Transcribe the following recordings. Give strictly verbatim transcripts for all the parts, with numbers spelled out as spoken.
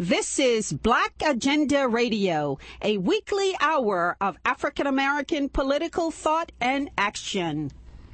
This is Black Agenda Radio, a weekly hour of African American political thought and action.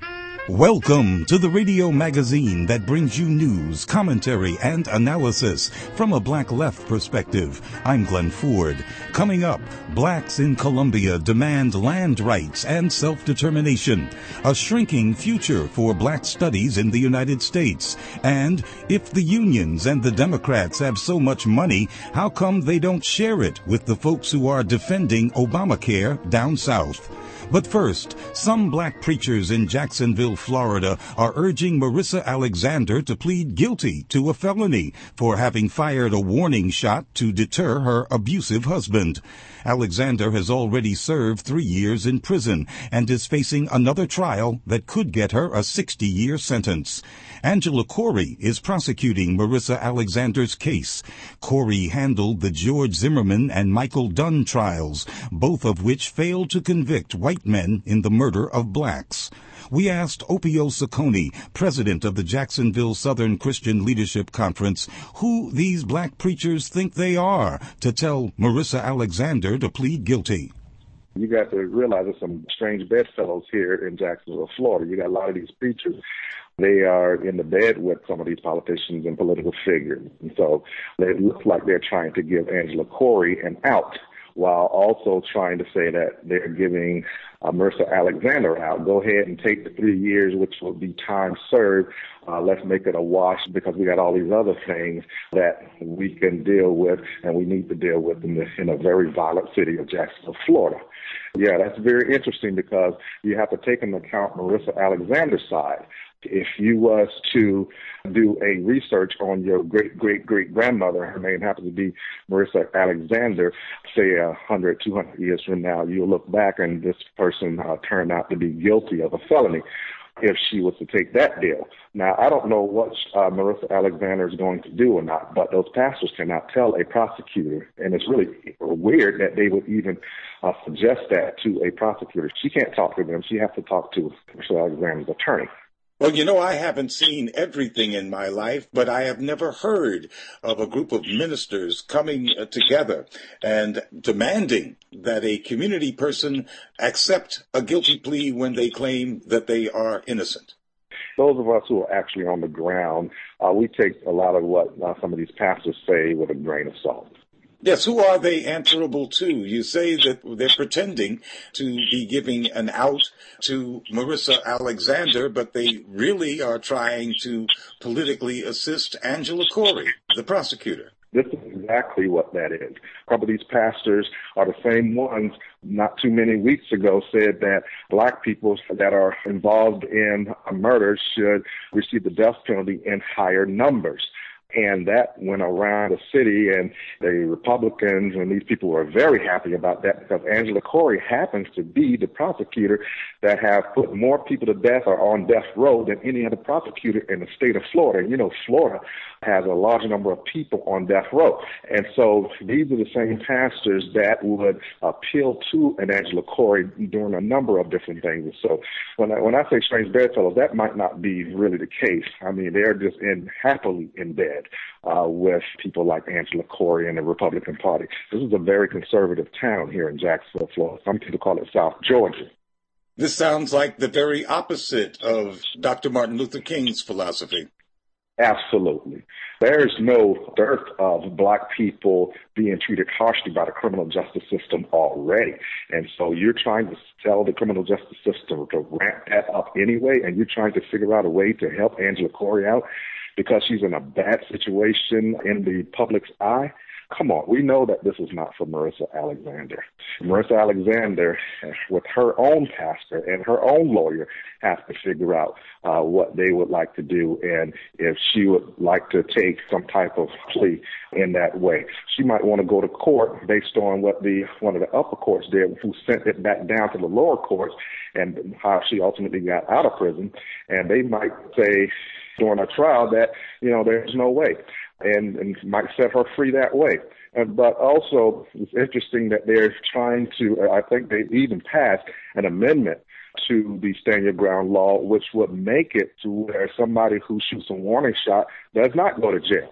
Welcome to the radio magazine that brings you news, commentary, and analysis from a black left perspective. I'm Glenn Ford. Coming up, blacks in Colombia demand land rights and self-determination, a shrinking future for black studies in the United States, and if the unions and the Democrats have so much money, how come they don't share it with the folks who are defending Obamacare down south? But first, some black preachers in Jacksonville, Florida, are urging Marissa Alexander to plead guilty to a felony for having fired a warning shot to deter her abusive husband. Alexander has already served three years in prison and is facing another trial that could get her a sixty-year sentence. Angela Corey is prosecuting Marissa Alexander's case. Corey handled the George Zimmerman and Michael Dunn trials, both of which failed to convict white men in the murder of blacks. We asked Opio Ciccone, president of the Jacksonville Southern Christian Leadership Conference, who these black preachers think they are to tell Marissa Alexander to plead guilty. You got to realize there's some strange bedfellows here in Jacksonville, Florida. You got a lot of these preachers. They are in the bed with some of these politicians and political figures. And so it looks like they're trying to give Angela Corey an out, while also trying to say that they're giving uh, Marissa Alexander out. Go ahead and take the three years, which will be time served. Uh, let's make it a wash because we got all these other things that we can deal with and we need to deal with in, the, in a very violent city of Jacksonville, Florida. Yeah, that's very interesting because you have to take into account Marissa Alexander's side. If you was to do a research on your great-great-great-grandmother, her name happens to be Marissa Alexander, say one hundred, two hundred years from now, you'll look back and this person uh, turned out to be guilty of a felony if she was to take that deal. Now, I don't know what uh, Marissa Alexander is going to do or not, but those pastors cannot tell a prosecutor, and it's really weird that they would even uh, suggest that to a prosecutor. She can't talk to them. She has to talk to Marissa Alexander's attorney. Well, you know, I haven't seen everything in my life, but I have never heard of a group of ministers coming uh, together and demanding that a community person accept a guilty plea when they claim that they are innocent. Those of us who are actually on the ground, uh, we take a lot of what uh, some of these pastors say with a grain of salt. Yes, who are they answerable to? You say that they're pretending to be giving an out to Marissa Alexander, but they really are trying to politically assist Angela Corey, the prosecutor. This is exactly what that is. A couple of these pastors are the same ones not too many weeks ago said that black people that are involved in a murder should receive the death penalty in higher numbers. And that went around the city, and the Republicans and these people were very happy about that because Angela Corey happens to be the prosecutor that have put more people to death or on death row than any other prosecutor in the state of Florida. And, you know, Florida has a large number of people on death row. And so these are the same pastors that would appeal to an Angela Corey doing a number of different things. So when I, when I say strange bedfellows, that might not be really the case. I mean, they're just in happily in bed Uh, with people like Angela Corey and the Republican Party. This is a very conservative town here in Jacksonville, Florida. Some people call it South Georgia. This sounds like the very opposite of Doctor Martin Luther King's philosophy. Absolutely. There's no dearth of black people being treated harshly by the criminal justice system already. And so you're trying to tell the criminal justice system to ramp that up anyway, and you're trying to figure out a way to help Angela Corey out because she's in a bad situation in the public's eye. Come on, we know that this is not for Marissa Alexander. Marissa Alexander, with her own pastor and her own lawyer, has to figure out uh, what they would like to do and if she would like to take some type of plea in that way. She might want to go to court based on what the one of the upper courts did, who sent it back down to the lower courts, and how she ultimately got out of prison. And they might say during a trial that, you know, there's no way, and, and might set her free that way. And, but also, it's interesting that they're trying to, I think they even passed an amendment to the Stand Your Ground law, which would make it to where somebody who shoots a warning shot does not go to jail.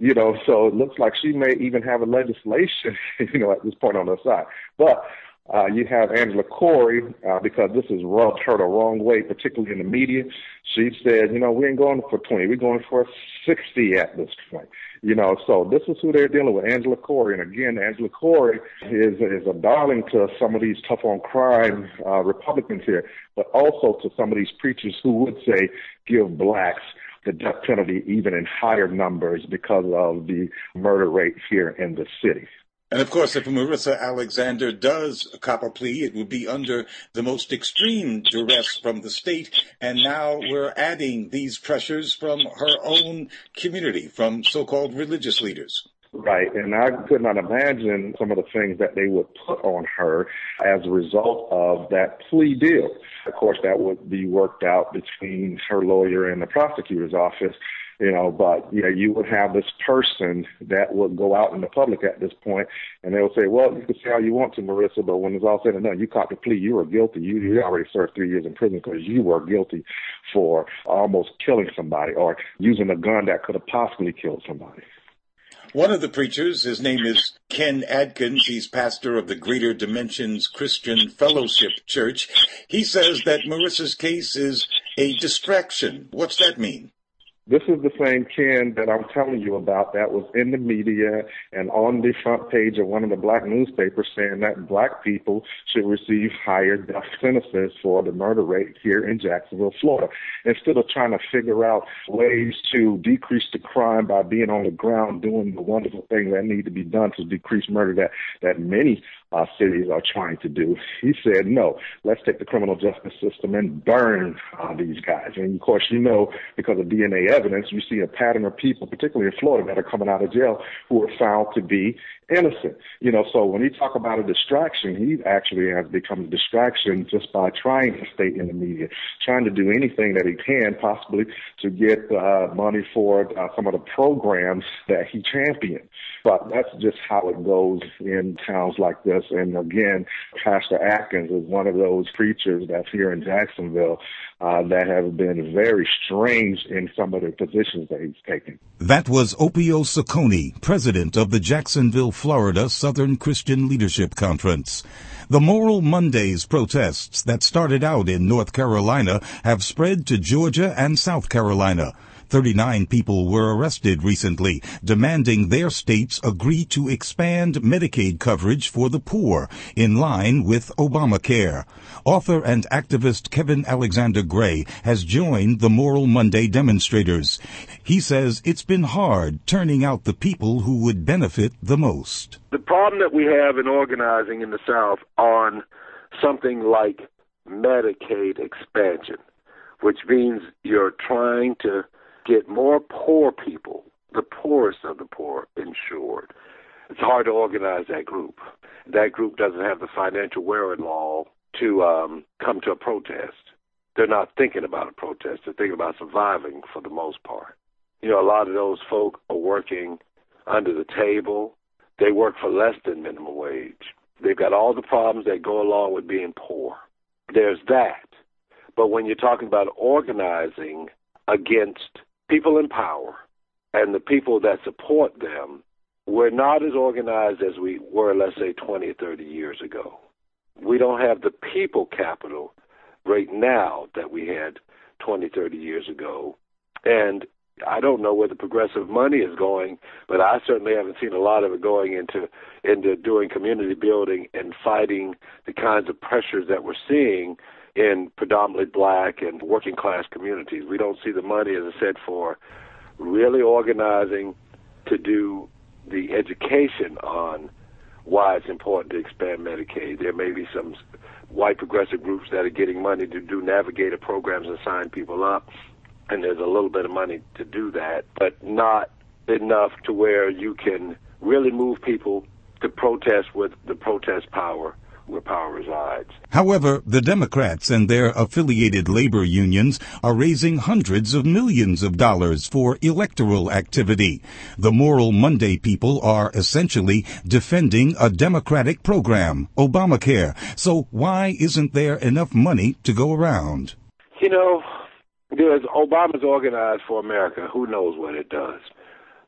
You know, so it looks like she may even have a legislation, you know, at this point on her side. But uh, you have Angela Cory, uh, because this has rubbed her the wrong way, particularly in the media. She said, you know, we ain't going for twenty, we're going for sixty at this point. You know, so this is who they're dealing with, Angela Cory. And again, Angela Cory is is a darling to some of these tough on crime uh, Republicans here, but also to some of these preachers who would say give blacks the death penalty even in higher numbers because of the murder rate here in the city. And of course, if Marissa Alexander does cop a plea, it would be under the most extreme duress from the state. And now we're adding these pressures from her own community, from so-called religious leaders. Right, and I could not imagine some of the things that they would put on her as a result of that plea deal. Of course, that would be worked out between her lawyer and the prosecutor's office. You know, but yeah, you would have this person that would go out in the public at this point, and they will say, well, you can say how you want to, Marissa, but when it's all said and done, you caught the plea, you were guilty. You, you already served three years in prison because you were guilty for almost killing somebody or using a gun that could have possibly killed somebody. One of the preachers, his name is Ken Adkins. He's pastor of the Greater Dimensions Christian Fellowship Church. He says that Marissa's case is a distraction. What's that mean? This is the same Ken that I'm telling you about that was in the media and on the front page of one of the black newspapers saying that black people should receive higher death sentences for the murder rate here in Jacksonville, Florida. Instead of trying to figure out ways to decrease the crime by being on the ground doing the wonderful things that need to be done to decrease murder that, that many uh, cities are trying to do, he said, no, let's take the criminal justice system and burn uh, these guys. And, of course, you know, because of D N A evidence, you see a pattern of people, particularly in Florida, that are coming out of jail who are found to be innocent. You know, so when he talk about a distraction, he actually has become a distraction just by trying to stay in the media, trying to do anything that he can possibly to get uh, money for uh, some of the programs that he championed. But that's just how it goes in towns like this. And again, Pastor Atkins is one of those preachers that's here in Jacksonville uh, that have been very strange in some of the positions that he's taken. That was Opio Ciccone, president of the Jacksonville, Florida Southern Christian Leadership Conference. The Moral Mondays protests that started out in North Carolina have spread to Georgia and South Carolina. thirty-nine people were arrested recently, demanding their states agree to expand Medicaid coverage for the poor, in line with Obamacare. Author and activist Kevin Alexander Gray has joined the Moral Monday demonstrators. He says it's been hard turning out the people who would benefit the most. The problem that we have in organizing in the South on something like Medicaid expansion, which means you're trying to get more poor people, the poorest of the poor, insured. It's hard to organize that group. That group doesn't have the financial wherewithal to um, come to a protest. They're not thinking about a protest. They're thinking about surviving for the most part. You know, a lot of those folk are working under the table. They work for less than minimum wage. They've got all the problems that go along with being poor. There's that. But when you're talking about organizing against people in power and the people that support them, we're not as organized as we were, let's say, twenty or thirty years ago. We don't have the people capital right now that we had twenty, thirty years ago. And I don't know where the progressive money is going, but I certainly haven't seen a lot of it going into into doing community building and fighting the kinds of pressures that we're seeing in predominantly black and working class communities. We don't see the money, as I said, for really organizing to do the education on why it's important to expand Medicaid. There may be some white progressive groups that are getting money to do navigator programs and sign people up, and there's a little bit of money to do that, but not enough to where you can really move people to protest with the protest power where power resides. However, the Democrats and their affiliated labor unions are raising hundreds of millions of dollars for electoral activity. The Moral Monday people are essentially defending a Democratic program, Obamacare. So why isn't there enough money to go around? You know, there's Obama's Organized for America. Who knows what it does?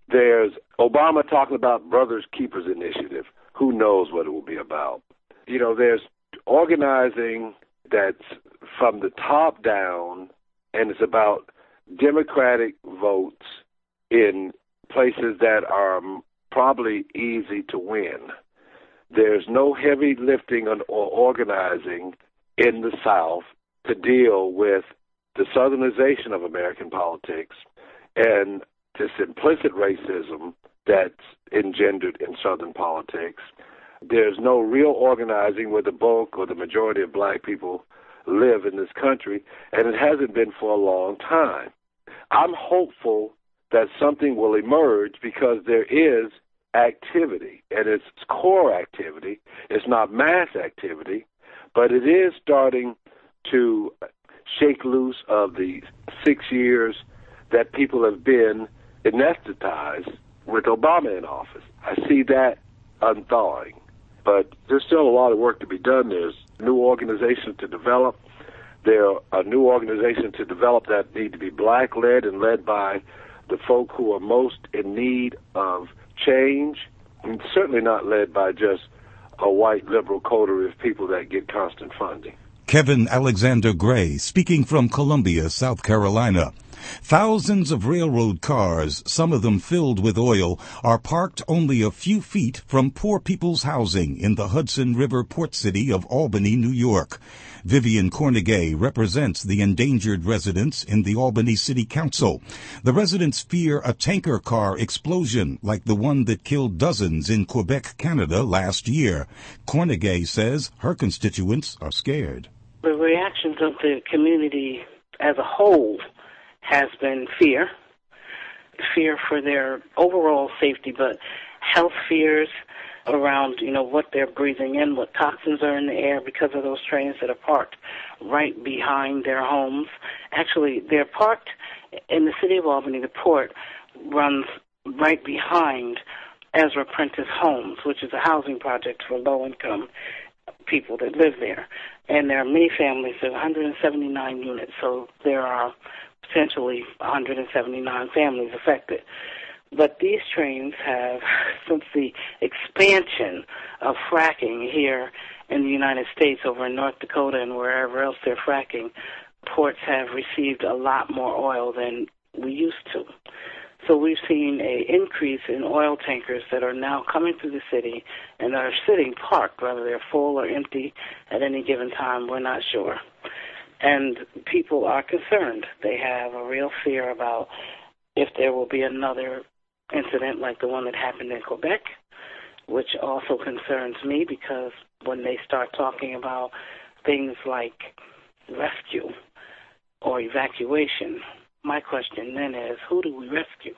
There's Obama talking about Brothers Keepers Initiative. Who knows what it will be about? You know, there's organizing that's from the top down, and it's about Democratic votes in places that are probably easy to win. There's no heavy lifting or organizing in the South to deal with the Southernization of American politics and this implicit racism that's engendered in Southern politics. There's no real organizing where the bulk or the majority of black people live in this country, and it hasn't been for a long time. I'm hopeful that something will emerge because there is activity, and it's core activity. It's not mass activity, but it is starting to shake loose of the six years that people have been anesthetized with Obama in office. I see that unthawing, but there's still a lot of work to be done. There's new organizations to develop. There are new organizations to develop that need to be black-led and led by the folk who are most in need of change, and certainly not led by just a white liberal coterie of people that get constant funding. Kevin Alexander Gray, speaking from Columbia, South Carolina. Thousands of railroad cars, some of them filled with oil, are parked only a few feet from poor people's housing in the Hudson River port city of Albany, New York. Vivian Cornegay represents the endangered residents in the Albany City Council. The residents fear a tanker car explosion like the one that killed dozens in Quebec, Canada last year. Cornegay says her constituents are scared. The reactions of the community as a whole has been fear, fear for their overall safety, but health fears around, you know, what they're breathing in, what toxins are in the air because of those trains that are parked right behind their homes. Actually, they're parked in the city of Albany. The port runs right behind Ezra Prentice Homes, which is a housing project for low-income people that live there. And there are many families, there are one hundred seventy-nine units, so there are potentially one hundred seventy-nine families affected. But these trains have, since the expansion of fracking here in the United States over in North Dakota and wherever else they're fracking, ports have received a lot more oil than we used to. So we've seen an increase in oil tankers that are now coming through the city and are sitting parked, whether they're full or empty at any given time, we're not sure. And people are concerned. They have a real fear about if there will be another incident like the one that happened in Quebec, which also concerns me because when they start talking about things like rescue or evacuation, my question then is, who do we rescue?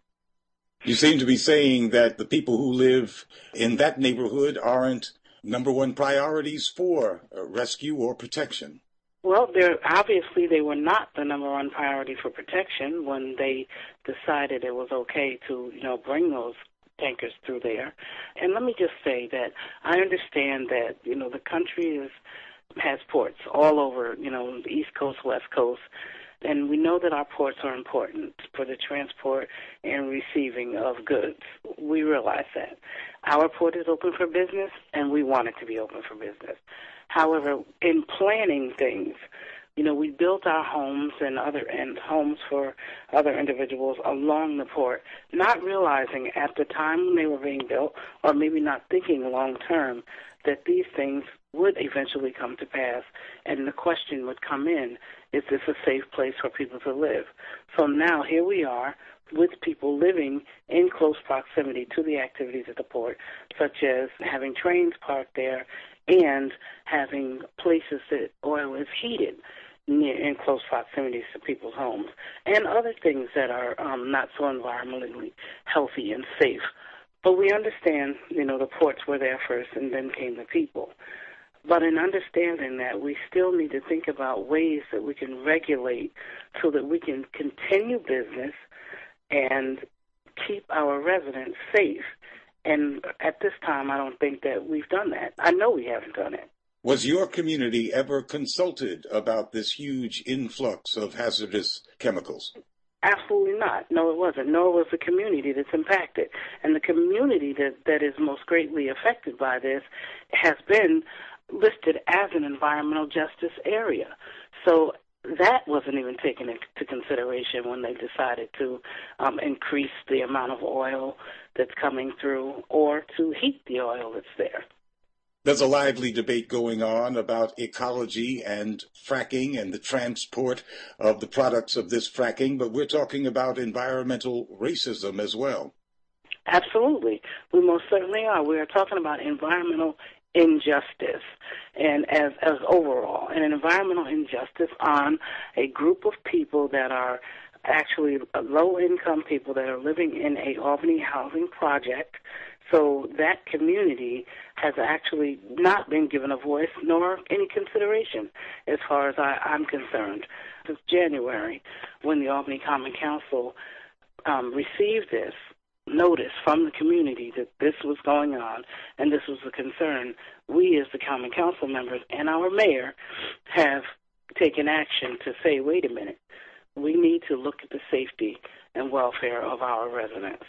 You seem to be saying that the people who live in that neighborhood aren't number one priorities for rescue or protection. Well, they're, obviously they were not the number one priority for protection when they decided it was okay to, you know, bring those tankers through there. And let me just say that I understand that, you know, the country is has ports all over, you know, the East Coast, West Coast, and we know that our ports are important for the transport and receiving of goods. We realize that. Our port is open for business, and we want it to be open for business. However, in planning things, you know, we built our homes and other and homes for other individuals along the port, not realizing at the time when they were being built, or maybe not thinking long term, that these things would eventually come to pass, and the question would come in, is this a safe place for people to live? So now here we are with people living in close proximity to the activities at the port, such as having trains parked there and having places that oil is heated near, in close proximity to people's homes, and other things that are um, not so environmentally healthy and safe. But we understand, you know, the ports were there first and then came the people. But in understanding that, we still need to think about ways that we can regulate so that we can continue business and keep our residents safe. And at this time, I don't think that we've done that. I know we haven't done it. Was your community ever consulted about this huge influx of hazardous chemicals? Absolutely not. No, it wasn't. Nor was the community that's impacted. And the community that, that is most greatly affected by this has been listed as an environmental justice area. So that wasn't even taken into consideration when they decided to um, increase the amount of oil that's coming through or to heat the oil that's there. There's a lively debate going on about ecology and fracking and the transport of the products of this fracking, but we're talking about environmental racism as well. Absolutely. We most certainly are. We are talking about environmental injustice and as, as overall, and an environmental injustice on a group of people that are actually low-income people that are living in a Albany housing project. So that community has actually not been given a voice nor any consideration as far as I, I'm concerned. Since January, when the Albany Common Council um, received this notice from the community that this was going on and this was a concern, we as the Common Council members and our mayor have taken action to say, wait a minute, we need to look at the safety and welfare of our residents.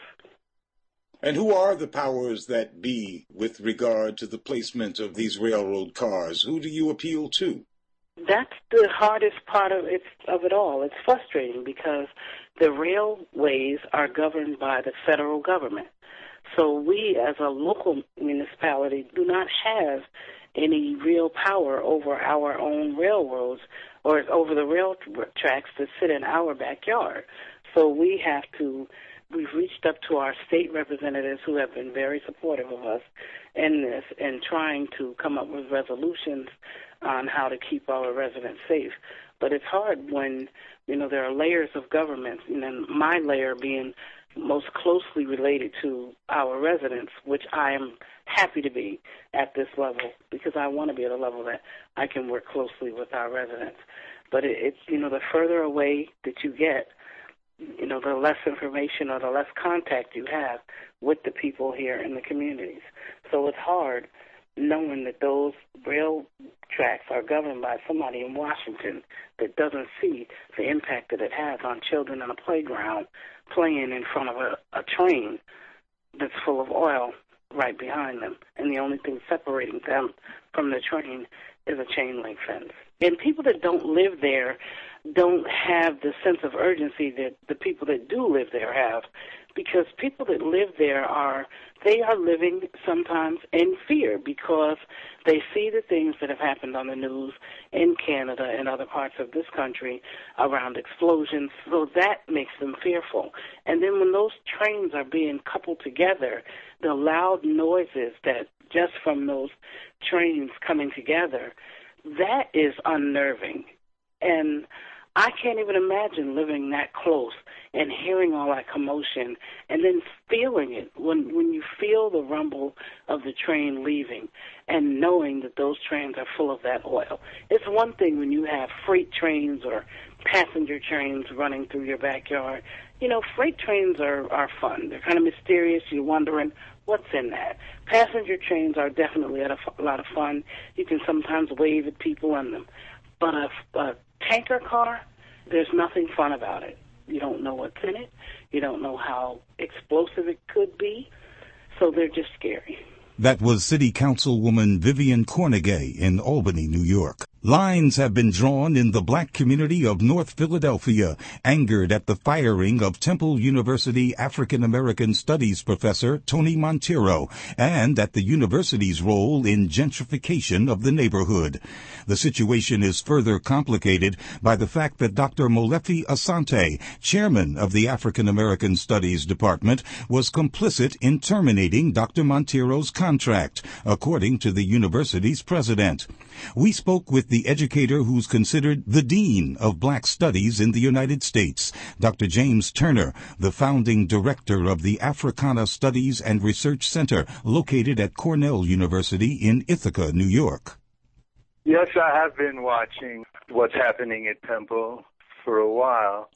And who are the powers that be with regard to the placement of these railroad cars? Who do you appeal to? That's the hardest part of it, of it all. It's frustrating because the railways are governed by the federal government. So we, as a local municipality, do not have any real power over our own railroads or over the rail tracks that sit in our backyard. So we have to We've reached up to our state representatives who have been very supportive of us in this and trying to come up with resolutions on how to keep our residents safe. But it's hard when, you know, there are layers of government, and then my layer being most closely related to our residents, which I am happy to be at this level because I want to be at a level that I can work closely with our residents. But it, it's, you know, the further away that you get, you know, the less information or the less contact you have with the people here in the communities. So it's hard knowing that those rail tracks are governed by somebody in Washington that doesn't see the impact that it has on children on a playground playing in front of a, a train that's full of oil right behind them. And the only thing separating them from the train is a chain link fence. And people that don't live there don't have the sense of urgency that the people that do live there have, because people that live there are, they are living sometimes in fear because they see the things that have happened on the news in Canada and other parts of this country around explosions, so that makes them fearful. And then when those trains are being coupled together, the loud noises that just from those trains coming together, that is unnerving. And I can't even imagine living that close and hearing all that commotion and then feeling it when, when you feel the rumble of the train leaving and knowing that those trains are full of that oil. It's one thing when you have freight trains or passenger trains running through your backyard. You know, freight trains are, are fun. They're kind of mysterious. You're wondering what's in that. Passenger trains are definitely a, a lot of fun. You can sometimes wave at people on them. But a, a tanker car, there's nothing fun about it. You don't know what's in it. You don't know how explosive it could be. So they're just scary. That was City Councilwoman Vivian Cornegay in Albany, New York. Lines have been drawn in the black community of North Philadelphia, angered at the firing of Temple University African American Studies professor Tony Monteiro and at the university's role in gentrification of the neighborhood. The situation is further complicated by the fact that Doctor Molefi Asante, chairman of the African American Studies Department, was complicit in terminating Doctor Monteiro's contract, according to the university's president. We spoke with the educator who's considered the dean of black studies in the United States, Doctor James Turner, the founding director of the Africana Studies and Research Center located at Cornell University in Ithaca, New York. Yes, I have been watching what's happening at Temple for a while.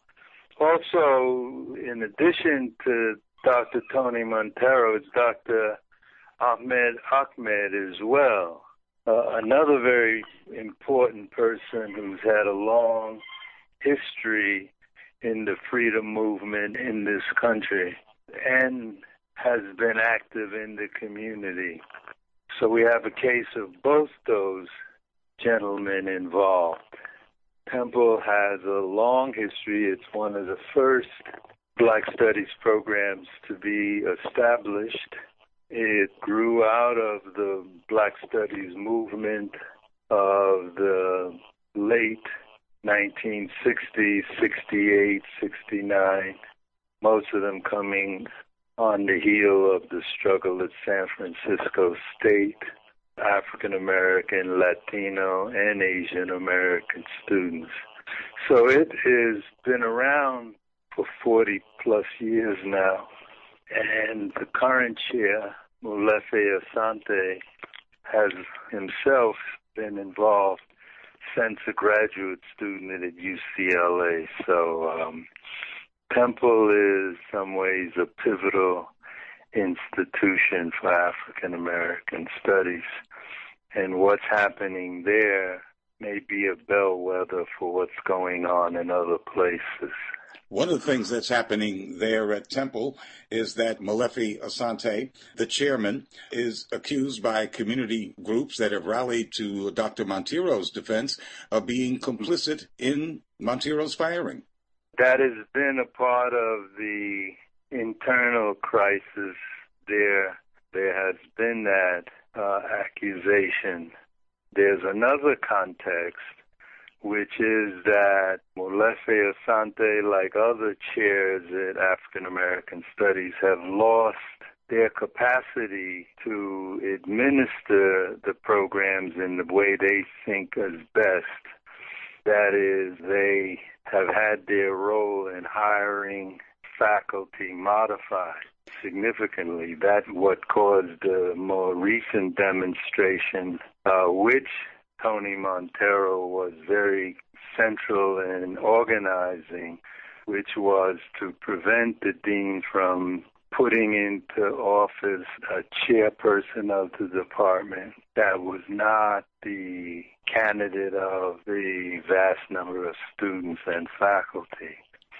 Also, in addition to Doctor Tony Monteiro, it's Doctor Ahmed Ahmed as well. Uh, another very important person who's had a long history in the freedom movement in this country and has been active in the community. So we have a case of both those gentlemen involved. Temple has a long history. It's one of the first Black Studies programs to be established. It grew out of the Black Studies movement of the late nineteen sixties, sixty-eight, sixty-nine, most of them coming on the heel of the struggle at San Francisco State, African American, Latino, and Asian American students. So it has been around for forty plus years now. And the current chair, Molefi Asante, has himself been involved since a graduate student at U C L A. So um, Temple is in some ways a pivotal institution for African American studies. And what's happening there may be a bellwether for what's going on in other places. One of the things that's happening there at Temple is that Molefi Asante, the chairman, is accused by community groups that have rallied to Doctor Montero's defense of being complicit in Montero's firing. That has been a part of the internal crisis there. There has been that uh, accusation. There's another context, which is that Molefi Asante, like other chairs at African American Studies, have lost their capacity to administer the programs in the way they think is best. That is, they have had their role in hiring faculty modified significantly. That's what caused the more recent demonstration, uh, which Tony Montero was very central in organizing, which was to prevent the dean from putting into office a chairperson of the department that was not the candidate of the vast number of students and faculty.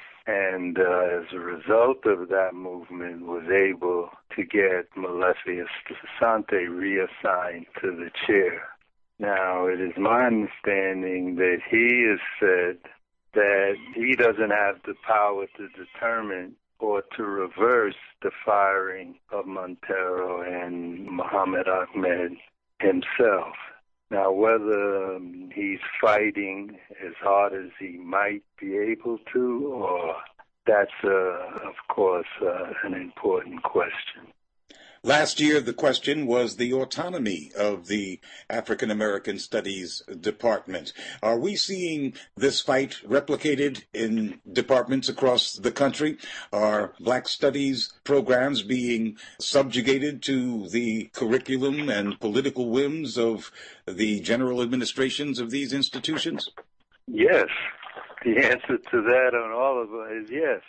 And uh, as a result of that movement, was able to get Molefi Asante reassigned to the chair. Now, it is my understanding that he has said that he doesn't have the power to determine or to reverse the firing of Montero and Muhammad Ahmed himself. Now, whether um, he's fighting as hard as he might be able to, or that's, uh, of course, uh, an important question. Last year, the question was the autonomy of the African American Studies Department. Are we seeing this fight replicated in departments across the country? Are Black Studies programs being subjugated to the curriculum and political whims of the general administrations of these institutions? Yes. The answer to that on all of them is yes.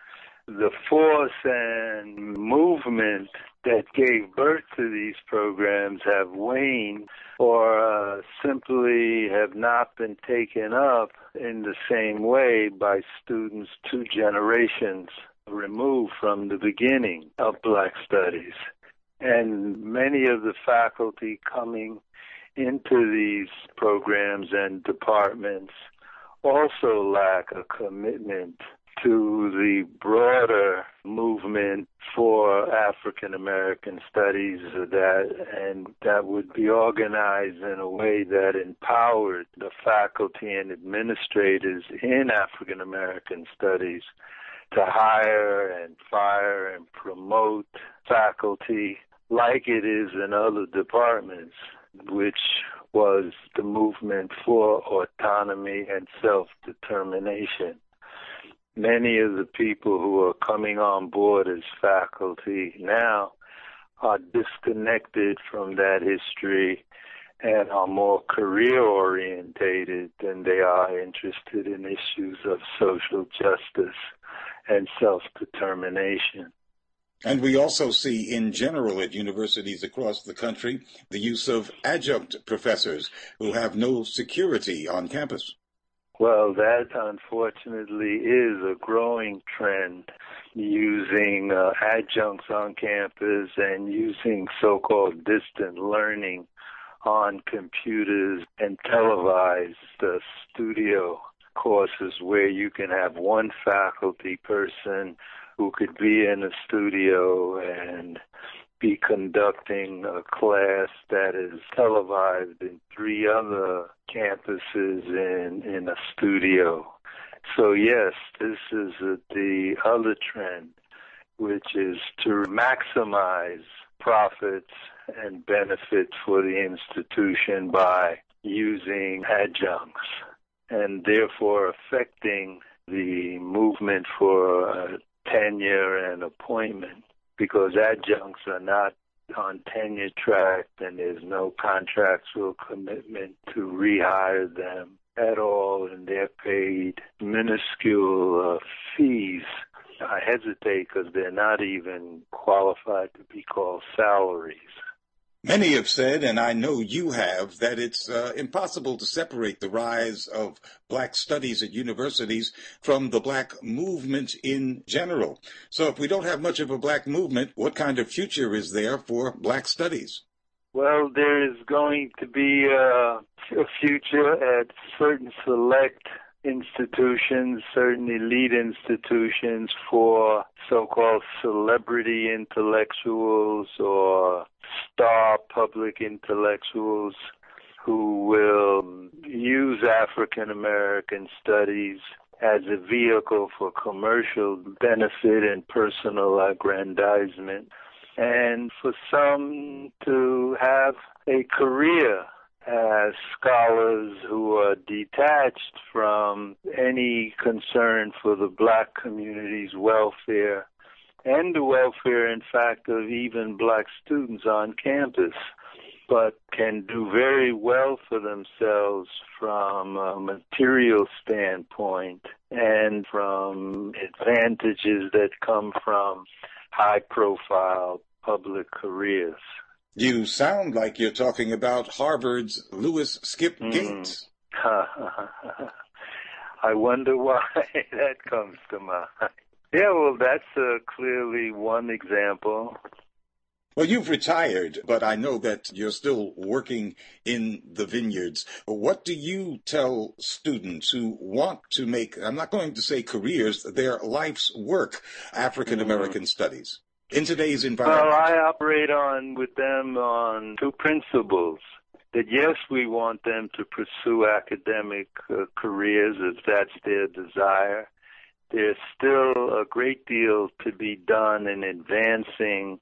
The force and movement that gave birth to these programs have waned or uh, simply have not been taken up in the same way by students two generations removed from the beginning of Black Studies. And many of the faculty coming into these programs and departments also lack a commitment to the broader movement for African American studies that and that would be organized in a way that empowered the faculty and administrators in African American studies to hire and fire and promote faculty like it is in other departments, which was the movement for autonomy and self-determination. Many of the people who are coming on board as faculty now are disconnected from that history and are more career-orientated than they are interested in issues of social justice and self-determination. And we also see in general at universities across the country the use of adjunct professors who have no security on campus. Well, that unfortunately is a growing trend, using uh, adjuncts on campus and using so-called distant learning on computers and televised uh, studio courses where you can have one faculty person who could be in a studio and be conducting a class that is televised in three other campuses in, in a studio. So yes, this is uh, the other trend, which is to maximize profits and benefits for the institution by using adjuncts, and therefore affecting the movement for uh, tenure and appointment, because adjuncts are not on tenure track and there's no contractual commitment to rehire them at all, and they're paid minuscule uh, fees. I hesitate because they're not even qualified to be called salaries. Many have said, and I know you have, that it's uh, impossible to separate the rise of black studies at universities from the black movement in general. So if we don't have much of a black movement, what kind of future is there for black studies? Well, there is going to be a, a future at certain select institutions, certain elite institutions for so-called celebrity intellectuals or star public intellectuals who will use African American studies as a vehicle for commercial benefit and personal aggrandizement, and for some to have a career as scholars who are detached from any concern for the black community's welfare and the welfare, in fact, of even black students on campus, but can do very well for themselves from a material standpoint and from advantages that come from high-profile public careers. You sound like you're talking about Harvard's Lewis Skip mm. Gates. I wonder why that comes to mind. Yeah, well, that's uh, clearly one example. Well, you've retired, but I know that you're still working in the vineyards. What do you tell students who want to make, I'm not going to say careers, their life's work, African American mm. studies? In today's environment? Well, I operate on with them on two principles. That yes, we want them to pursue academic uh, careers if that's their desire. There's still a great deal to be done in advancing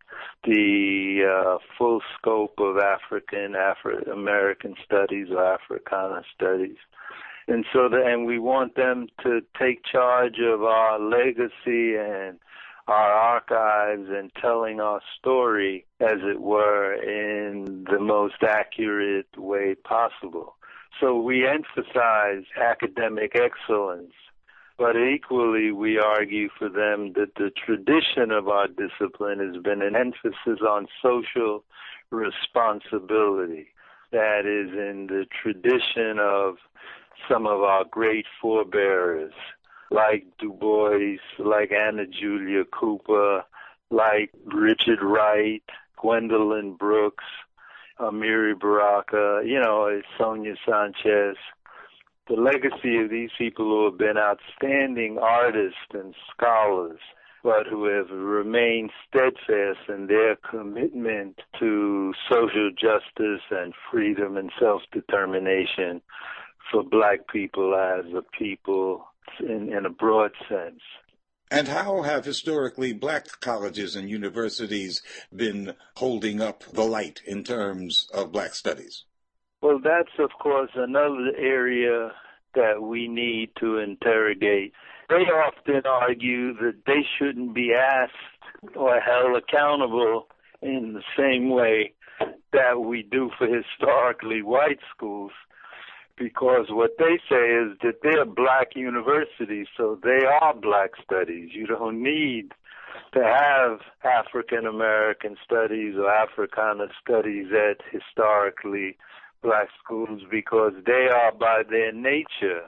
the uh, full scope of African, Afro-American studies or Africana studies. And so, the, and we want them to take charge of our legacy and our archives and telling our story, as it were, in the most accurate way possible. So we emphasize academic excellence, but equally we argue for them that the tradition of our discipline has been an emphasis on social responsibility. That is in the tradition of some of our great forebearers, like Du Bois, like Anna Julia Cooper, like Richard Wright, Gwendolyn Brooks, Amiri Baraka, you know, Sonia Sanchez. The legacy of these people who have been outstanding artists and scholars, but who have remained steadfast in their commitment to social justice and freedom and self-determination for black people as a people in, in a broad sense. And how have historically black colleges and universities been holding up the light in terms of black studies? Well, that's, of course, another area that we need to interrogate. They often argue that they shouldn't be asked or held accountable in the same way that we do for historically white schools, because what they say is that they're black universities, so they are black studies. You don't need to have African American studies or Africana studies at historically black schools, because they are by their nature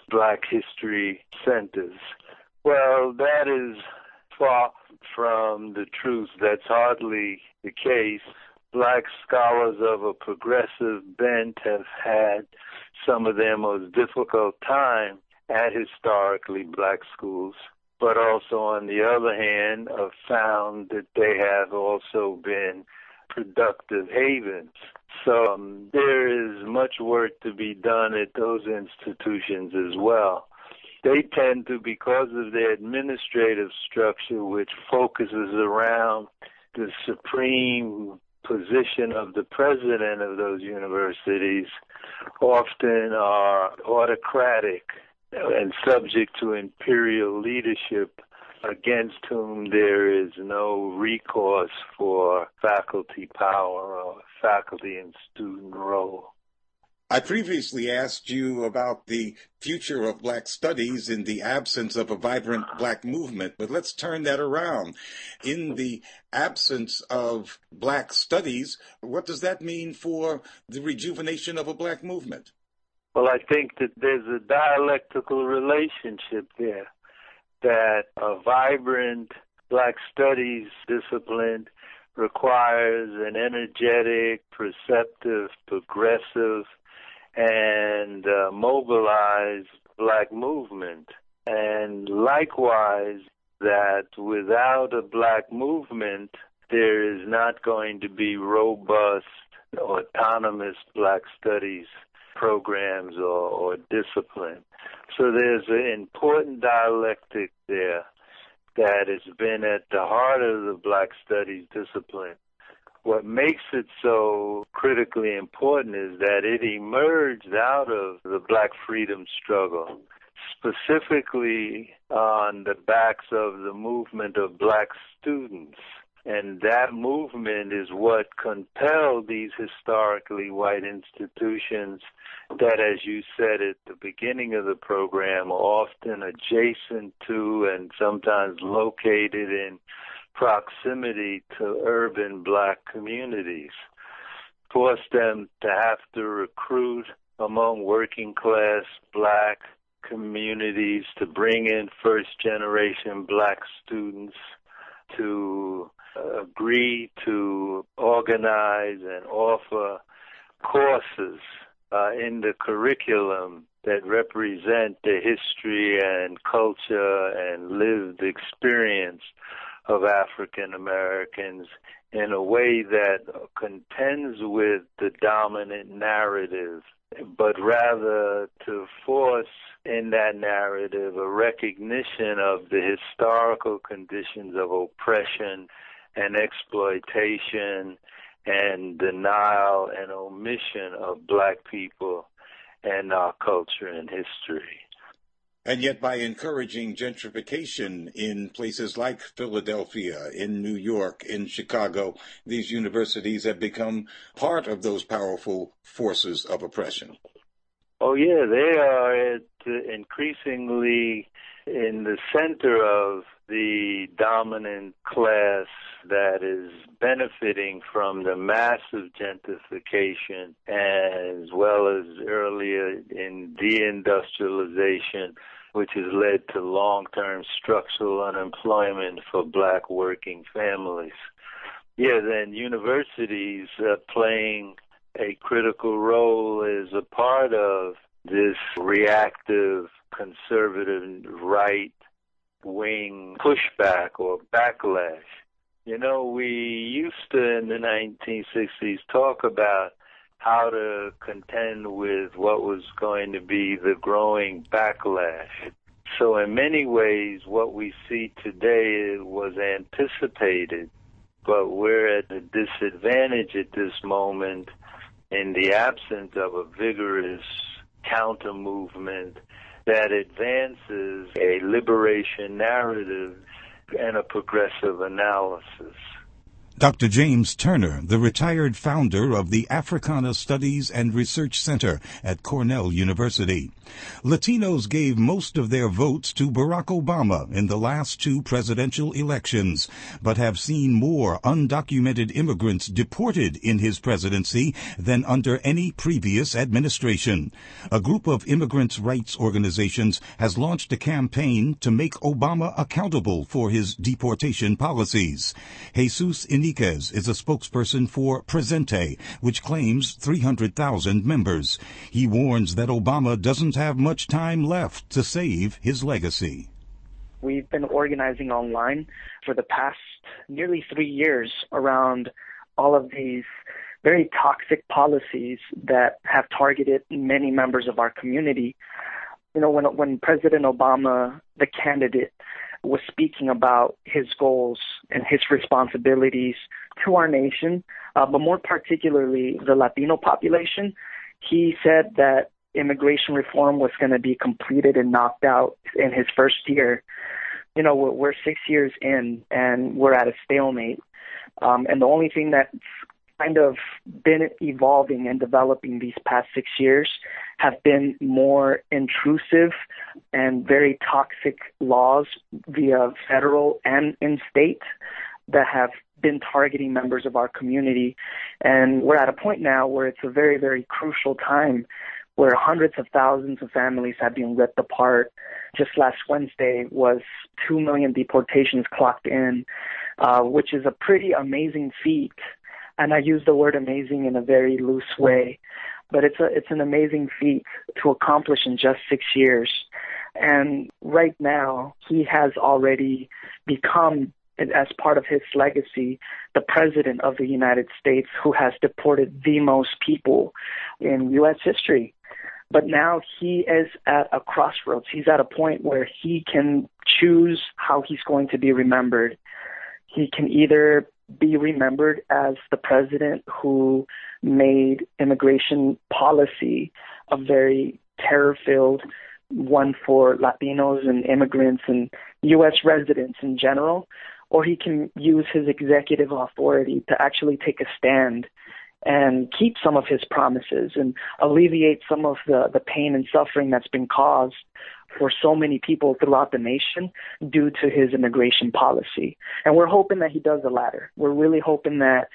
black history centers. Well, that is far from the truth. That's hardly the case. Black scholars of a progressive bent have had some of their most difficult time at historically black schools, but also, on the other hand, have found that they have also been productive havens. So um, there is much work to be done at those institutions as well. They tend to, because of their administrative structure, which focuses around the supreme position of the president of those universities, often are autocratic and subject to imperial leadership, against whom there is no recourse for faculty power or faculty and student role. I previously asked you about the future of black studies in the absence of a vibrant black movement, but let's turn that around. In the absence of black studies, what does that mean for the rejuvenation of a black movement? Well, I think that there's a dialectical relationship there, that a vibrant black studies discipline requires an energetic, perceptive, progressive, and uh, mobilized black movement. And likewise, that without a black movement, there is not going to be robust, autonomous black studies programs or, or discipline. So there's an important dialectic there that has been at the heart of the black studies discipline. What makes it so critically important is that it emerged out of the black freedom struggle, specifically on the backs of the movement of black students. And that movement is what compelled these historically white institutions that, as you said at the beginning of the program, are often adjacent to and sometimes located in proximity to urban black communities, forced them to have to recruit among working class black communities, to bring in first generation black students, to uh, agree to organize and offer courses uh, in the curriculum that represent the history and culture and lived experience of African Americans in a way that contends with the dominant narrative, but rather to force in that narrative a recognition of the historical conditions of oppression and exploitation and denial and omission of black people and our culture and history. And yet, by encouraging gentrification in places like Philadelphia, in New York, in Chicago, these universities have become part of those powerful forces of oppression. Oh, yeah, they are at, uh, increasingly in the center of the dominant class that is benefiting from the massive gentrification, as well as earlier in deindustrialization, which has led to long-term structural unemployment for black working families. Yeah, then universities are playing a critical role as a part of this reactive, conservative, right-wing pushback or backlash. You know, we used to, in the nineteen sixties, talk about how to contend with what was going to be the growing backlash. So in many ways, what we see today was anticipated, but we're at a disadvantage at this moment in the absence of a vigorous counter-movement that advances a liberation narrative and a progressive analysis. Doctor James Turner, the retired founder of the Africana Studies and Research Center at Cornell University. Latinos gave most of their votes to Barack Obama in the last two presidential elections, but have seen more undocumented immigrants deported in his presidency than under any previous administration. A group of immigrants' rights organizations has launched a campaign to make Obama accountable for his deportation policies. Jesus Iniguez is a spokesperson for Presente, which claims three hundred thousand members. He warns that Obama doesn't have much time left to save his legacy. We've been organizing online for the past nearly three years around all of these very toxic policies that have targeted many members of our community. You know, when when President Obama, the candidate, was speaking about his goals and his responsibilities to our nation, uh, but more particularly the Latino population, he said that immigration reform was going to be completed and knocked out in his first year. You know, we're, we're six years in and we're at a stalemate. Um, and the only thing that's kind of been evolving and developing these past six years have been more intrusive and very toxic laws via federal and in state that have been targeting members of our community. And we're at a point now where it's a very, very crucial time where hundreds of thousands of families have been ripped apart. Just last Wednesday was two million deportations clocked in, uh, which is a pretty amazing feat. And I use the word amazing in a very loose way, but it's a, it's an amazing feat to accomplish in just six years. And right now, he has already become, as part of his legacy, the president of the United States who has deported the most people in U S history. But now he is at a crossroads. He's at a point where he can choose how he's going to be remembered. He can either be remembered as the president who made immigration policy a very terror-filled one for Latinos and immigrants and U S residents in general, or he can use his executive authority to actually take a stand and keep some of his promises and alleviate some of the, the pain and suffering that's been caused for so many people throughout the nation due to his immigration policy. And we're hoping that he does the latter. We're really hoping that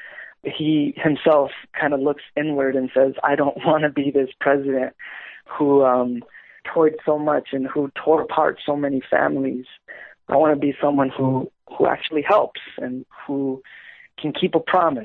he himself kind of looks inward and says, I don't want to be this president who um, toyed so much and who tore apart so many families. I want to be someone who, who actually helps and who can keep a promise.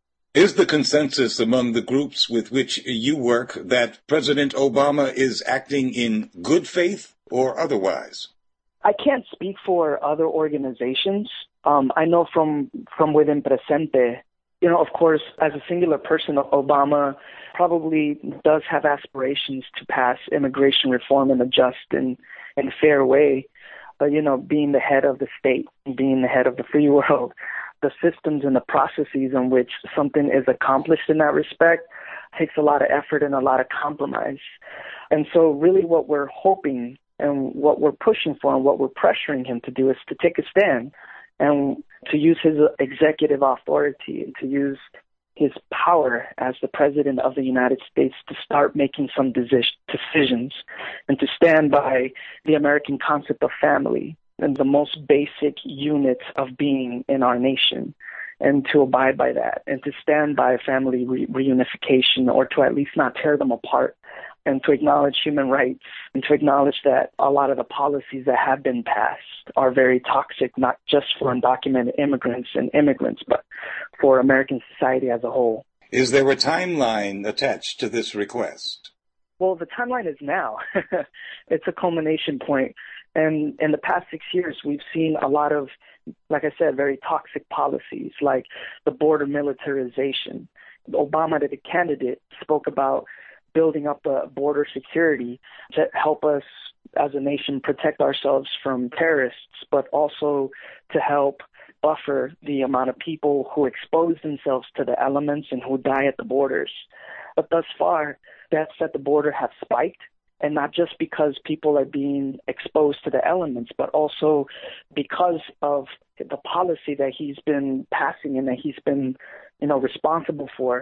Is the consensus among the groups with which you work that President Obama is acting in good faith or otherwise? I can't speak for other organizations. Um, I know from, from within Presente, you know, of course, as a singular person, Obama probably does have aspirations to pass immigration reform in a just and, and fair way. But, you know, being the head of the state, being the head of the free world, the systems and the processes in which something is accomplished in that respect takes a lot of effort and a lot of compromise. And so really what we're hoping and what we're pushing for and what we're pressuring him to do is to take a stand and to use his executive authority and to use his power as the president of the United States to start making some decisions and to stand by the American concept of family and the most basic unit of being in our nation, and to abide by that, and to stand by family re- reunification, or to at least not tear them apart, and to acknowledge human rights, and to acknowledge that a lot of the policies that have been passed are very toxic, not just for undocumented immigrants and immigrants, but for American society as a whole. Is there a timeline attached to this request? Well, the timeline is now. It's a culmination point. And in the past six years, we've seen a lot of, like I said, very toxic policies, like the border militarization. Obama, the candidate, spoke about building up a border security to help us as a nation protect ourselves from terrorists, but also to help buffer the amount of people who expose themselves to the elements and who die at the borders. But thus far, deaths at the border have spiked. And not just because people are being exposed to the elements, but also because of the policy that he's been passing and that he's been, you know, responsible for.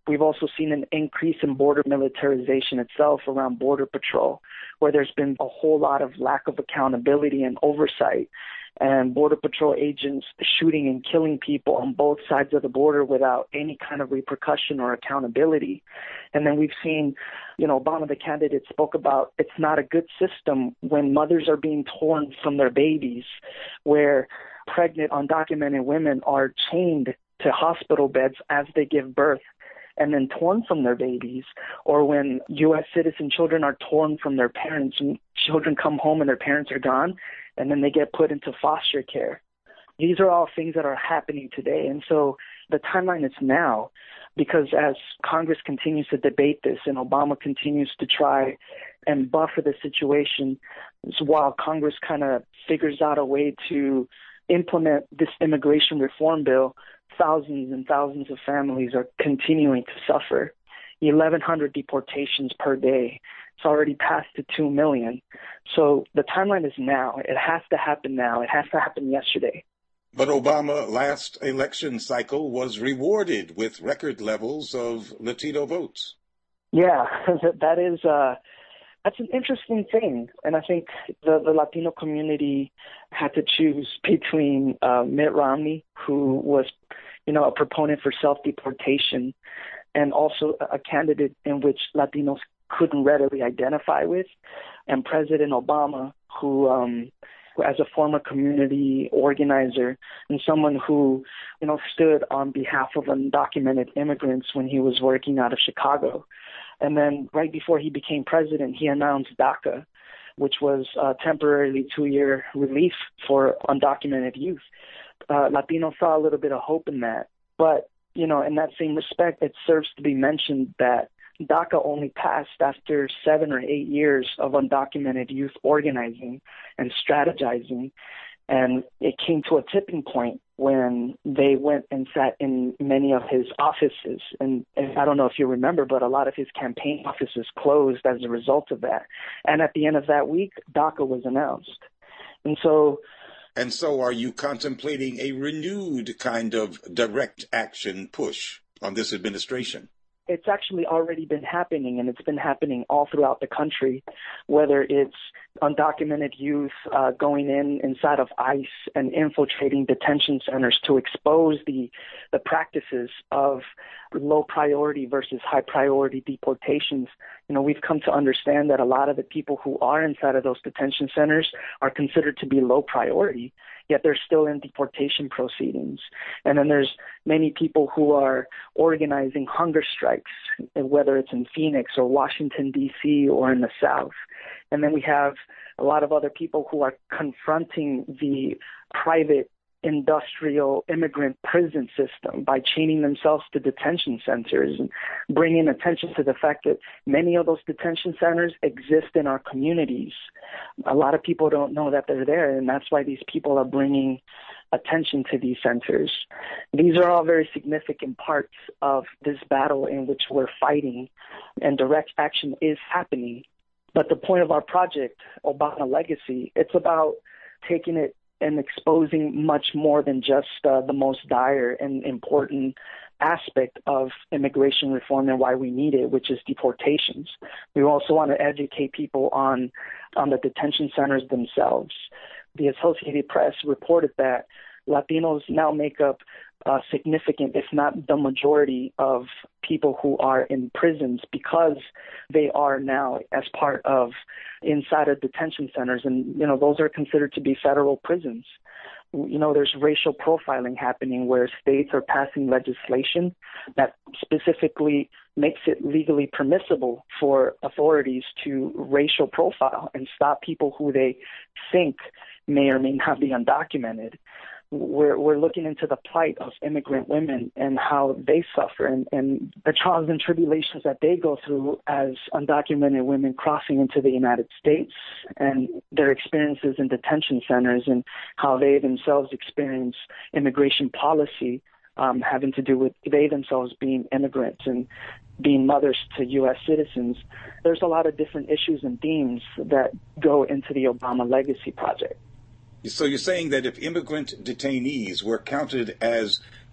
We've also seen an increase in border militarization itself around Border Patrol, where there's been a whole lot of lack of accountability and oversight, and Border Patrol agents shooting and killing people on both sides of the border without any kind of repercussion or accountability. And then we've seen, you know, Obama, the candidate, spoke about it's not a good system when mothers are being torn from their babies, where pregnant, undocumented women are chained to hospital beds as they give birth and then torn from their babies, or when U S citizen children are torn from their parents and children come home and their parents are gone, and then they get put into foster care. These are all things that are happening today. And so the timeline is now, because as Congress continues to debate this and Obama continues to try and buffer the situation, while Congress kind of figures out a way to implement this immigration reform bill, thousands and thousands of families are continuing to suffer. eleven hundred deportations per day. It's already passed to two million. So the timeline is now. It has to happen now. It has to happen yesterday. But Obama, last election cycle, was rewarded with record levels of Latino votes. Yeah, that is uh, that's an interesting thing. And I think the, the Latino community had to choose between uh, Mitt Romney, who was, you know, a proponent for self-deportation, and also a candidate in which Latinos couldn't readily identify with, and President Obama, who, um, as a former community organizer and someone who, you know, stood on behalf of undocumented immigrants when he was working out of Chicago. And then right before he became president, he announced DACA, which was a temporarily two-year relief for undocumented youth. Uh, Latinos saw a little bit of hope in that. But, you know, in that same respect, it serves to be mentioned that DACA only passed after seven or eight years of undocumented youth organizing and strategizing. And it came to a tipping point when they went and sat in many of his offices. And, and I don't know if you remember, but a lot of his campaign offices closed as a result of that. And at the end of that week, DACA was announced. And so... And so are you contemplating a renewed kind of direct action push on this administration? It's actually already been happening, and it's been happening all throughout the country, whether it's undocumented youth uh, going in inside of ICE and infiltrating detention centers to expose the the practices of low priority versus high priority deportations. You know, we've come to understand that a lot of the people who are inside of those detention centers are considered to be low priority, yet they're still in deportation proceedings. And then there's many people who are organizing hunger strikes, whether it's in Phoenix or Washington, D C or in the South. And then we have a lot of other people who are confronting the private industrial immigrant prison system by chaining themselves to detention centers and bringing attention to the fact that many of those detention centers exist in our communities. A lot of people don't know that they're there, and that's why these people are bringing attention to these centers. These are all very significant parts of this battle in which we're fighting, and direct action is happening. But the point of our project, Obama Legacy, it's about taking it and exposing much more than just uh, the most dire and important aspect of immigration reform and why we need it, which is deportations. We also want to educate people on on the detention centers themselves. The Associated Press reported that Latinos now make up a significant, if not the majority, of people who are in prisons because they are now as part of inside of detention centers. And, you know, those are considered to be federal prisons. You know, there's racial profiling happening where states are passing legislation that specifically makes it legally permissible for authorities to racial profile and stop people who they think may or may not be undocumented. We're, we're looking into the plight of immigrant women and how they suffer and, and the trials and tribulations that they go through as undocumented women crossing into the United States, and their experiences in detention centers and how they themselves experience immigration policy um, having to do with they themselves being immigrants and being mothers to U S citizens. There's a lot of different issues and themes that go into the Obama Legacy project. So you're saying that if immigrant detainees were counted as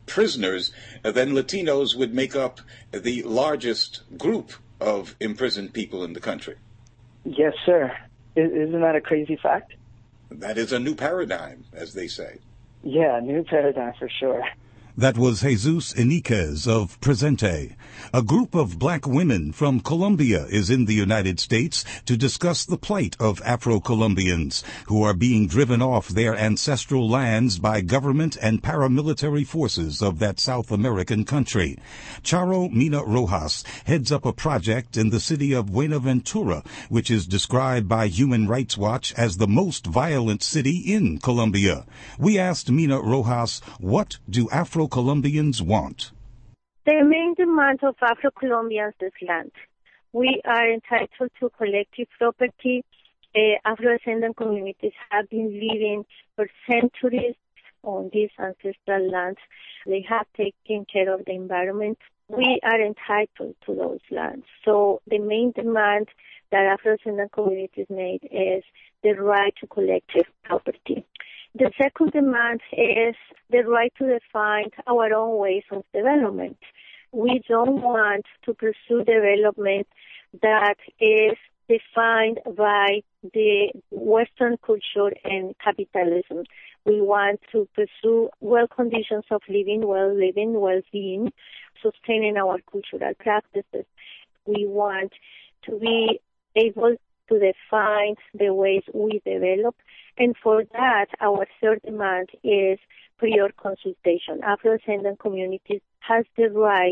prisoners, then Latinos would make up the largest group of imprisoned people in the country. Yes, sir. Isn't that a crazy fact? That is a new paradigm, as they say. Yeah, new paradigm for sure. That was Jesus Iniquez of Presente. A group of black women from Colombia is in the United States to discuss the plight of Afro-Colombians who are being driven off their ancestral lands by government and paramilitary forces of that South American country. Charo Mina Rojas heads up a project in the city of Buenaventura, which is described by Human Rights Watch as the most violent city in Colombia. We asked Mina Rojas, what do Afro Colombians want? The main demand of Afro-Colombians is land. We are entitled to collective property. Uh, Afro-descendant communities have been living for centuries on these ancestral lands. They have taken care of the environment. We are entitled to those lands. So the main demand that Afro-descendant communities made is the right to collective property. The second demand is the right to define our own ways of development. We don't want to pursue development that is defined by the Western culture and capitalism. We want to pursue well conditions of living, well living, well-being, sustaining our cultural practices. We want to be able to define the ways we develop. And for that, our third demand is prior consultation. Afro-descendant communities has the right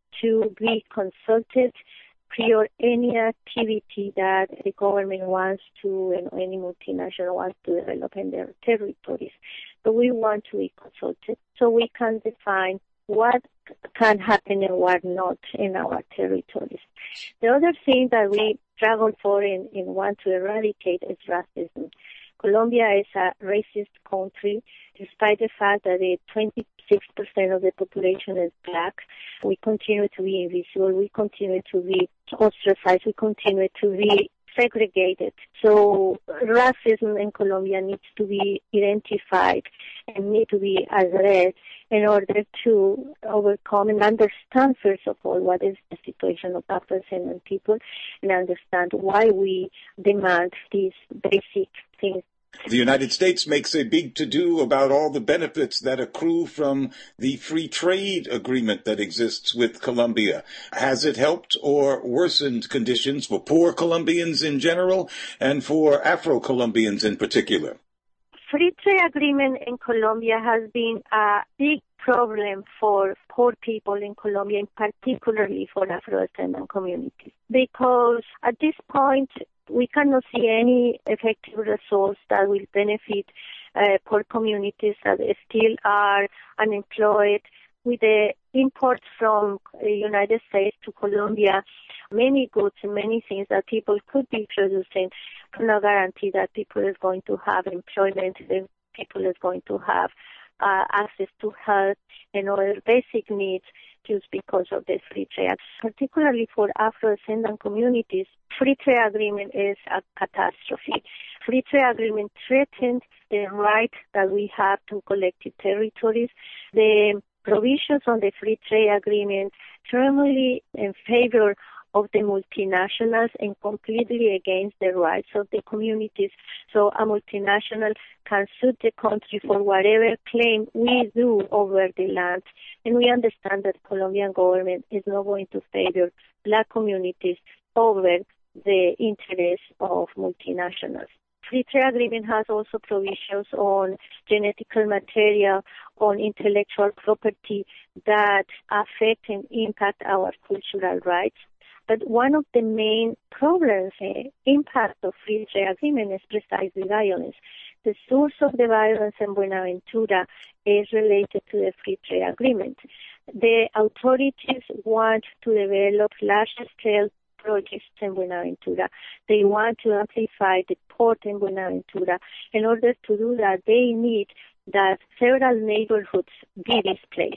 to be consulted prior any activity that the government wants to and any multinational wants to develop in their territories. So we want to be consulted so we can define what can happen and what not in our territories. The other thing that we struggle for and, and want to eradicate is racism. Colombia is a racist country, despite the fact that the twenty-six percent of the population is black. We continue to be invisible. We continue to be ostracized. We continue to be segregated. So racism in Colombia needs to be identified and need to be addressed in order to overcome and understand, first of all, what is the situation of Afro-descendant people and understand why we demand these basic things. The United States makes a big to-do about all the benefits that accrue from the free trade agreement that exists with Colombia. Has it helped or worsened conditions for poor Colombians in general and for Afro-Colombians in particular? Free trade agreement in Colombia has been a big problem for poor people in Colombia, and particularly for Afro-descendant communities, because at this point, we cannot see any effective results that will benefit uh, poor communities that still are unemployed. With the imports from the United States to Colombia, many goods and many things that people could be producing, no guarantee that people is going to have employment, that people is going to have uh, access to health and other basic needs just because of the free trade. Particularly for Afro-descendant communities, free trade agreement is a catastrophe. Free trade agreement threatens the right that we have to collective territories. The provisions on the free trade agreement firmly in favor of the multinationals and completely against the rights of the communities. So a multinational can sue the country for whatever claim we do over the land. And we understand that the Colombian government is not going to favor black communities over the interests of multinationals. Free trade agreement has also provisions on genetical material, on intellectual property that affect and impact our cultural rights. But one of the main problems, uh, impact of free trade agreement is precisely violence. The source of the violence in Buenaventura is related to the free trade agreement. The authorities want to develop large-scale projects in Buenaventura. They want to amplify the port in Buenaventura. In order to do that, they need that several neighborhoods be displaced.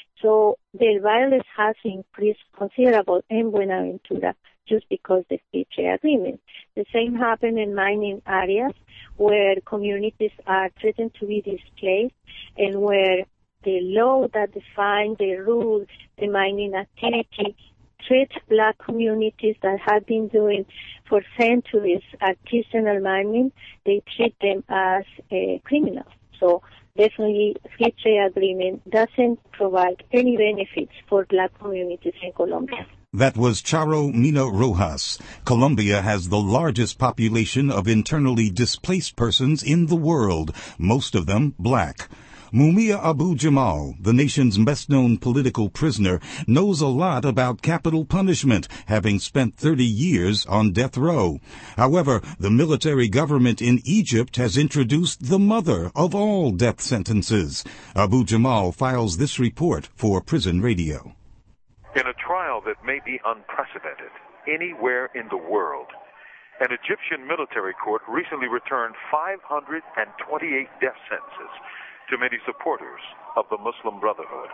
So the violence has increased considerable in Buenaventura just because of the free trade agreement. The same happened in mining areas where communities are threatened to be displaced and where the law that defines the rules, the mining activity, treat black communities that have been doing for centuries artisanal mining, they treat them as uh, criminals. So definitely, free trade agreement doesn't provide any benefits for black communities in Colombia. That was Charo Mina Rojas. Colombia has the largest population of internally displaced persons in the world, most of them black. Mumia Abu-Jamal, the nation's best-known political prisoner, knows a lot about capital punishment, having spent thirty years on death row. However, the military government in Egypt has introduced the mother of all death sentences. Abu-Jamal files this report for Prison Radio. In a trial that may be unprecedented anywhere in the world, an Egyptian military court recently returned five hundred twenty-eight death sentences to many supporters of the Muslim Brotherhood.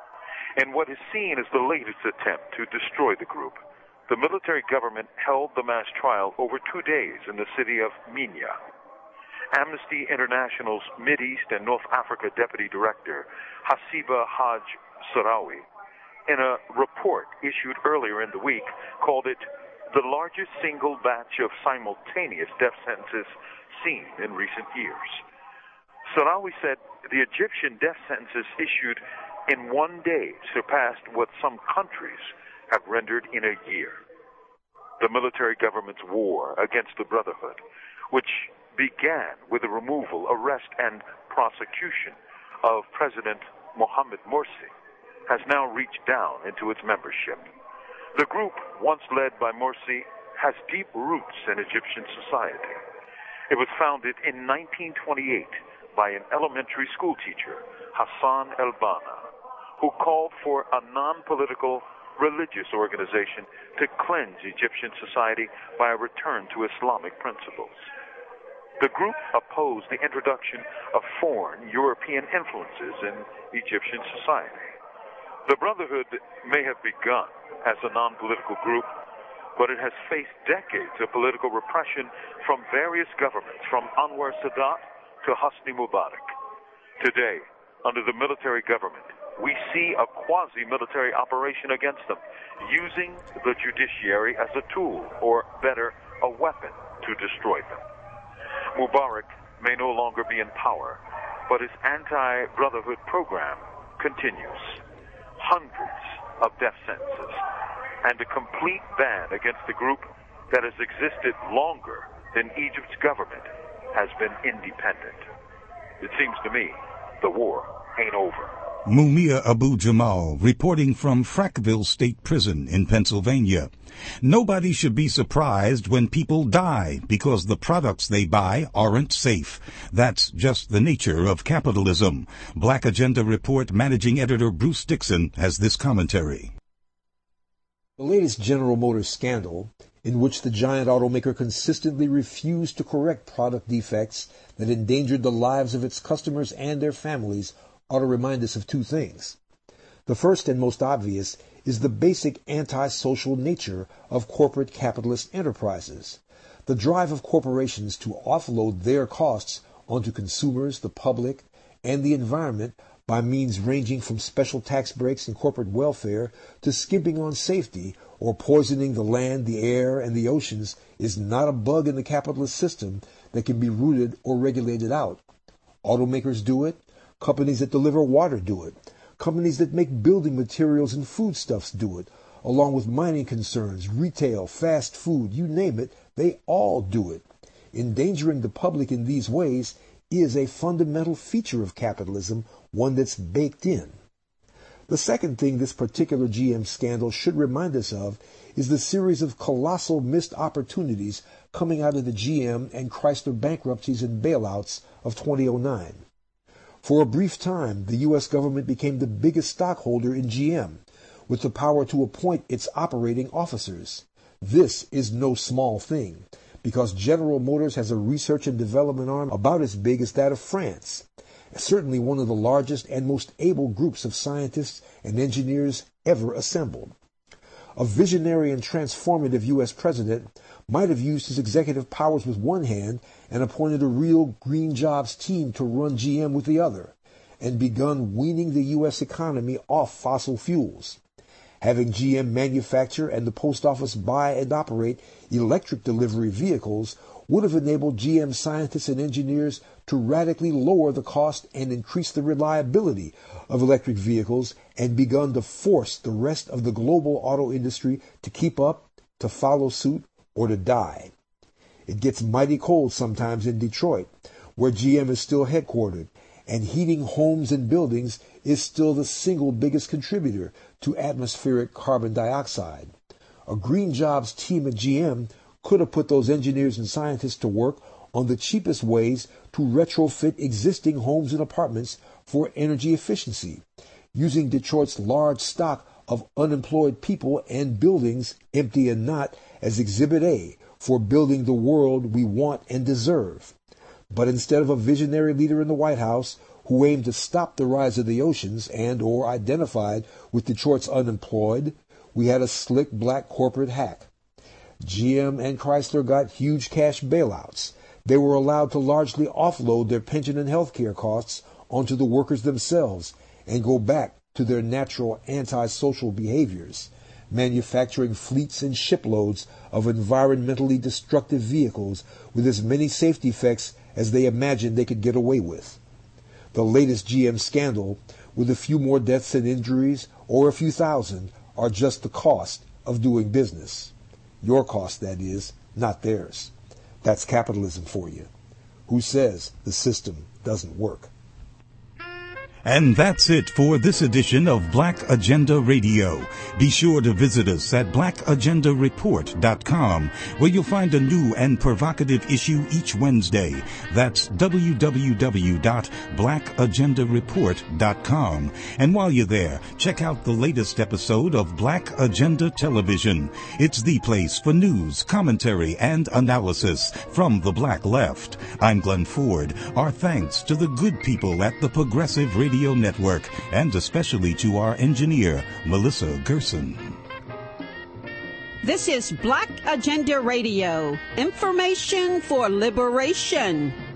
In what is seen as the latest attempt to destroy the group, the military government held the mass trial over two days in the city of Minya. Amnesty International's Mideast and North Africa Deputy Director, Hasiba Haj Sarawi, in a report issued earlier in the week, called it the largest single batch of simultaneous death sentences seen in recent years. Sarawi said the Egyptian death sentences issued in one day surpassed what some countries have rendered in a year. The military government's war against the Brotherhood, which began with the removal, arrest, and prosecution of President Mohamed Morsi, has now reached down into its membership. The group, once led by Morsi, has deep roots in Egyptian society. It was founded in nineteen twenty-eight by an elementary school teacher, Hassan El-Banna, who called for a non-political religious organization to cleanse Egyptian society by a return to Islamic principles. The group opposed the introduction of foreign European influences in Egyptian society. The Brotherhood may have begun as a non-political group, but it has faced decades of political repression from various governments, from Anwar Sadat to Hosni Mubarak. Today, under the military government, we see a quasi-military operation against them, using the judiciary as a tool, or better, a weapon to destroy them. Mubarak may no longer be in power, but his anti-Brotherhood program continues. Hundreds of death sentences and a complete ban against the group that has existed longer than Egypt's government has been independent. It seems to me the war ain't over. Mumia Abu-Jamal, reporting from Frackville State Prison in Pennsylvania. Nobody should be surprised when people die because the products they buy aren't safe. That's just the nature of capitalism. Black Agenda Report managing editor Bruce Dixon has this commentary. The latest General Motors scandal, in which the giant automaker consistently refused to correct product defects that endangered the lives of its customers and their families, ought to remind us of two things. The first and most obvious is the basic antisocial nature of corporate capitalist enterprises. The drive of corporations to offload their costs onto consumers, the public, and the environment by means ranging from special tax breaks and corporate welfare to skimping on safety or poisoning the land, the air, and the oceans is not a bug in the capitalist system that can be rooted or regulated out. Automakers do it. Companies that deliver water do it. Companies that make building materials and foodstuffs do it, along with mining concerns, retail, fast food, you name it, they all do it. Endangering the public in these ways is a fundamental feature of capitalism, one that's baked in. The second thing this particular G M scandal should remind us of is the series of colossal missed opportunities coming out of the G M and Chrysler bankruptcies and bailouts of twenty oh nine. For a brief time, the U S government became the biggest stockholder in G M, with the power to appoint its operating officers. This is no small thing, because General Motors has a research and development arm about as big as that of France. Certainly one of the largest and most able groups of scientists and engineers ever assembled. A visionary and transformative U S president might have used his executive powers with one hand and appointed a real green jobs team to run G M with the other. and begun weaning the U S economy off fossil fuels. Having G M manufacture and the post office buy and operate electric delivery vehicles would have enabled G M scientists and engineers to radically lower the cost and increase the reliability of electric vehicles and begun to force the rest of the global auto industry to keep up, to follow suit, or to die. It gets mighty cold sometimes in Detroit, where G M is still headquartered, and heating homes and buildings is still the single biggest contributor to atmospheric carbon dioxide. A Green Jobs team at G M could have put those engineers and scientists to work on the cheapest ways to retrofit existing homes and apartments for energy efficiency, using Detroit's large stock of unemployed people and buildings, empty and not, as Exhibit A for building the world we want and deserve. But instead of a visionary leader in the White House who aimed to stop the rise of the oceans and or identified with Detroit's unemployed, we had a slick black corporate hack. G M and Chrysler got huge cash bailouts. They were allowed to largely offload their pension and health care costs onto the workers themselves and go back to their natural antisocial behaviors, manufacturing fleets and shiploads of environmentally destructive vehicles with as many safety defects as they imagined they could get away with. The latest G M scandal, with a few more deaths and injuries or a few thousand, are just the cost of doing business. Your cost, that is, not theirs. That's capitalism for you. Who says the system doesn't work? And that's it for this edition of Black Agenda Radio. Be sure to visit us at black agenda report dot com, where you'll find a new and provocative issue each Wednesday. That's w w w dot black agenda report dot com. And while you're there, check out the latest episode of Black Agenda Television. It's the place for news, commentary, and analysis from the Black Left. I'm Glenn Ford. Our thanks to the good people at the Progressive Radio Radio Network, and especially to our engineer, Melissa Gerson. This is Black Agenda Radio, information for liberation.